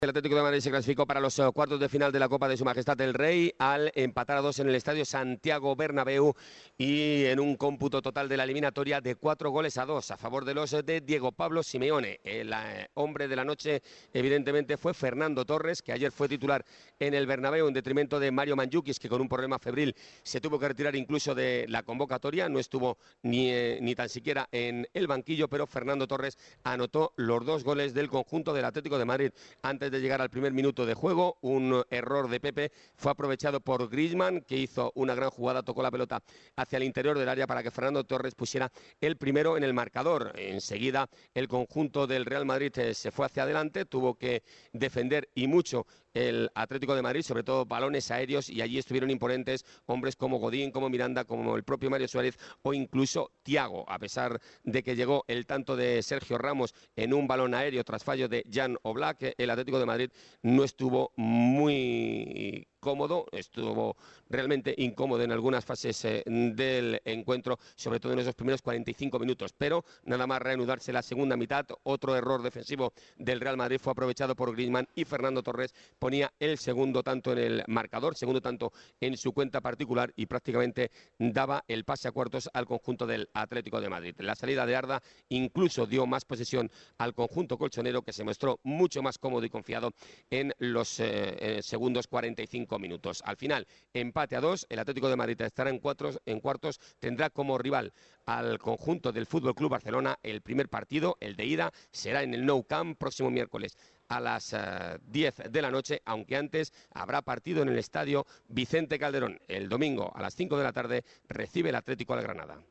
El Atlético de Madrid se clasificó para los cuartos de final de la Copa de Su Majestad el Rey al empatar a 2 en el Estadio Santiago Bernabéu y en un cómputo total de la eliminatoria de 4-2 a favor de los de Diego Pablo Simeone. El hombre de la noche evidentemente fue Fernando Torres, que ayer fue titular en el Bernabéu en detrimento de Mario Mandžukić, que con un problema febril se tuvo que retirar incluso de la convocatoria, no estuvo ni tan siquiera en el banquillo, pero Fernando Torres anotó los 2 goles del conjunto del Atlético de Madrid. Antes de llegar al primer minuto de juego, un error de Pepe fue aprovechado por Griezmann, que hizo una gran jugada, tocó la pelota hacia el interior del área para que Fernando Torres pusiera el primero en el marcador. Enseguida el conjunto del Real Madrid se fue hacia adelante, tuvo que defender y mucho el Atlético de Madrid, sobre todo balones aéreos, y allí estuvieron imponentes hombres como Godín, como Miranda, como el propio Mario Suárez o incluso Thiago, a pesar de que llegó el tanto de Sergio Ramos en un balón aéreo tras fallo de Jan Oblak. El Atlético de Madrid no estuvo muy cómodo, estuvo realmente incómodo en algunas fases del encuentro, sobre todo en esos primeros 45 minutos, pero nada más reanudarse la segunda mitad, otro error defensivo del Real Madrid fue aprovechado por Griezmann y Fernando Torres ponía el segundo tanto en el marcador, segundo tanto en su cuenta particular y prácticamente daba el pase a cuartos al conjunto del Atlético de Madrid. La salida de Arda incluso dio más posesión al conjunto colchonero, que se mostró mucho más cómodo y confiado en los segundos 45 minutos. Al final, empate a 2, el Atlético de Madrid estará en cuartos, tendrá como rival al conjunto del Fútbol Club Barcelona. El primer partido, el de ida, será en el Nou Camp próximo miércoles a las 10 de la noche, aunque antes habrá partido en el estadio Vicente Calderón. El domingo a las 5 de la tarde recibe el Atlético al Granada.